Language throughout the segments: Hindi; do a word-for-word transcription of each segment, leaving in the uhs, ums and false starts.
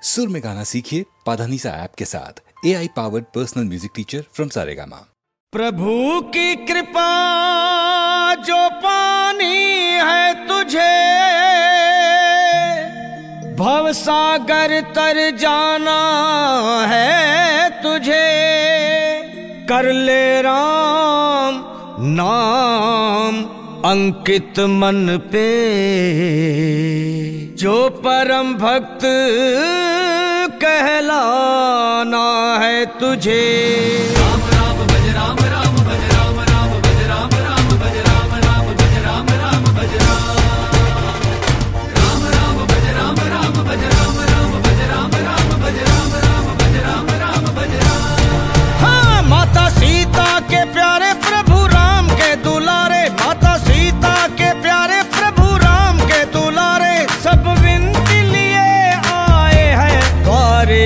सुर में गाना सीखिए पाधानीसा ऐप के साथ। A I powered personal music teacher from Saregama. प्रभु की कृपा जो पानी है तुझे, भवसागर तर जाना है तुझे। कर ले राम नाम अंकित मन पे, जो परम भक्त कहलाना है तुझे। राम राम भज राम राम भज राम राम भज राम राम भज राम राम भज राम राम भज राम राम भज राम राम भज राम राम भज राम राम भज राम राम भज राम राम भज राम। हाँ, माता सीता के प्यारे प्रभु राम के दुलारे, माता सीता के प्यारे प्रभु राम के दुलारे, सब विनती लिए आए हैं द्वारे।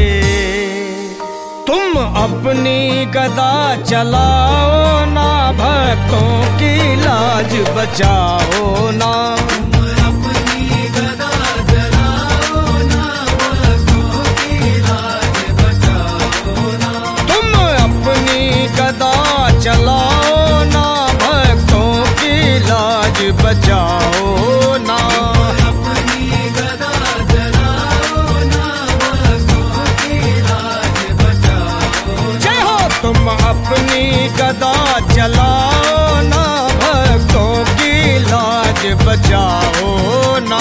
तुम अपनी गदा चलाओ ना, भक्तों की लाज बचाओ ना। अपनी गदा जलाओ ना, भक्तों की लाज बचाओ ना। तुम अपनी गदा चलाओ ना, भक्तों की लाज बचाओ ना। अपनी गदा जलाओ ना, भक्तों की लाज बचाओ। जय हो। तुम अपनी गदा चलाओ ना, भक्तों की लाज बचाओ ना।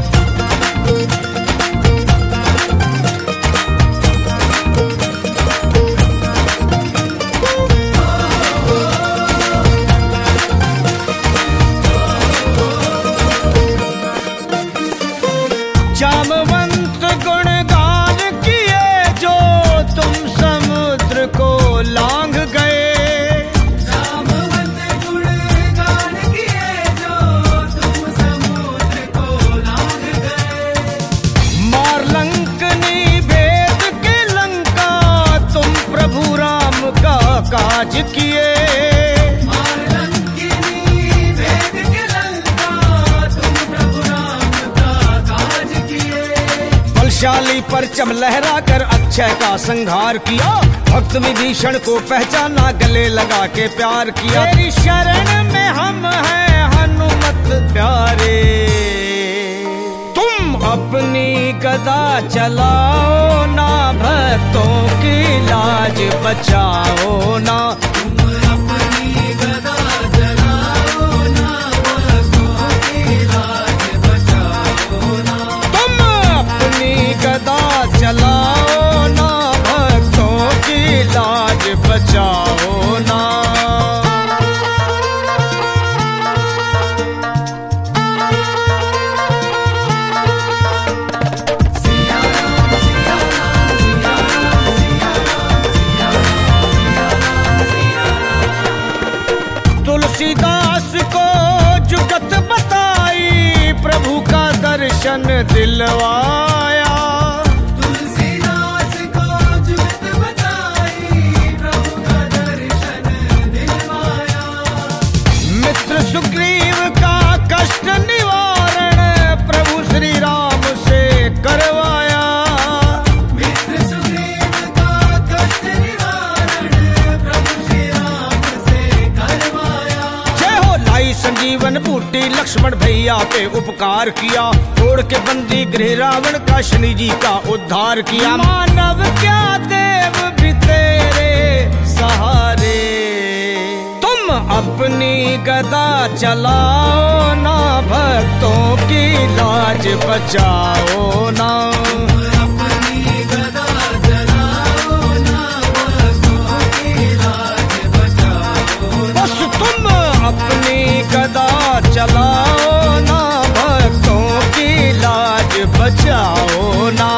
जामवंत गुणगान किए जो तुम समुद्र को लांघ गए। जामवंत गुणगान किए जो तुम समुद्र को लांघ गए। मार लंकनी भेद के लंका तुम प्रभु राम का काज किए। मार लंकिनी भेद के लंका तुम प्रभु राम का काज किए। बलशाली परचम लहरा कर अक्षय का संहार किया, भक्त विभीषण को पहचाना, गले लगा के प्यार किया। तेरी शरण में हम हैं हनुमत प्यारे। तुम अपनी गदा चलाओ ना, भक्तों की लाज बचाओ ना। तुम अपनी गदा जलाओ ना, भक्तों की लाज बचाओ ना। तुम अपनी गदा चलाओ ना, भक्तों की लाज बचाओ ना। तुलसीदास को जुगत बताई, प्रभु का दर्शन दिलवाया। तुलसीदास को जुगत बताई, प्रभु का दर्शन दिलवाया। मित्र सुग्रीव का कष्ट निवारण प्रभु श्री राम से करवाया। मित्र सुग्रीव का कष्ट निवारण प्रभु श्री राम से करवाया। जय हो। लाई संजीवन बूटी लक्ष्मण भैया पे उपकार किया, तोड़ के बंदी गृह रावण का शनि जी का उद्धार किया। मानव क्या देव भी तेरे सहारे। तुम अपनी गदा चलाओ ना, भक्तों की लाज बचाओ ना। अपनी गदा जलाओ ना, भक्तों की लाज बचाओ ना। बस तुम अपनी गदा चलाओ ना, भक्तों की लाज बचाओ ना।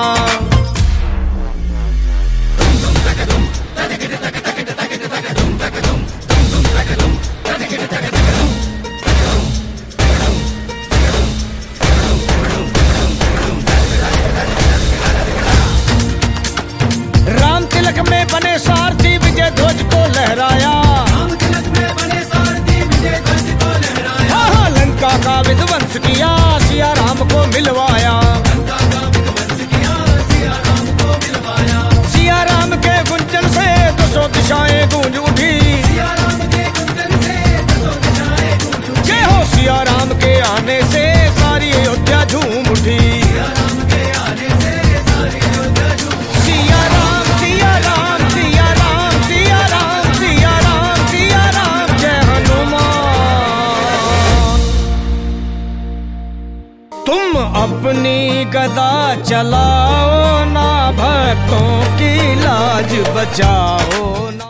राम तिलक में बने सारथी विजय ध्वज को लहराया। राम तिलक में बने सारथी विजय ध्वज को लहराया। हाँ हाँ, लंका का विध्वंस किया, सिया राम को मिलवाया। लंका का विध्वंस किया, सिया तुम अपनी गदा चलाओ ना, भक्तों की लाज बचाओ।